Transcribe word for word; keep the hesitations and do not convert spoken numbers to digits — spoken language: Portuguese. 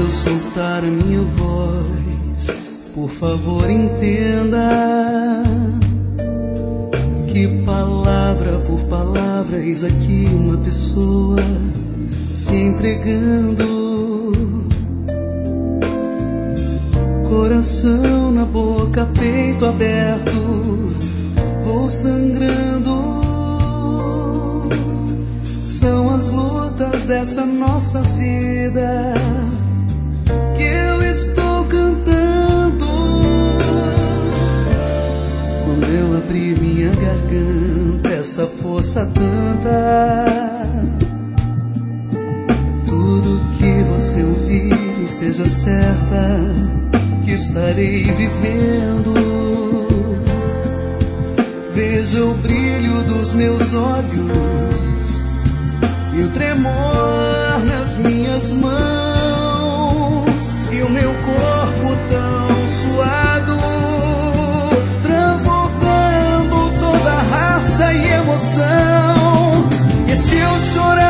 eu soltar a minha voz, por favor entenda que palavra por palavra eis aqui uma pessoa se entregando, coração na boca, peito aberto, vou sangrando. São as lutas dessa nossa vida que eu estou cantando. Quando eu abri minha garganta, essa força tanta, tudo que você ouvir esteja certa que estarei vivendo. Veja o brilho dos meus olhos e o tremor nas minhas mãos, e o meu corpo tão suado, transbordando toda a raça e emoção. E se eu chorar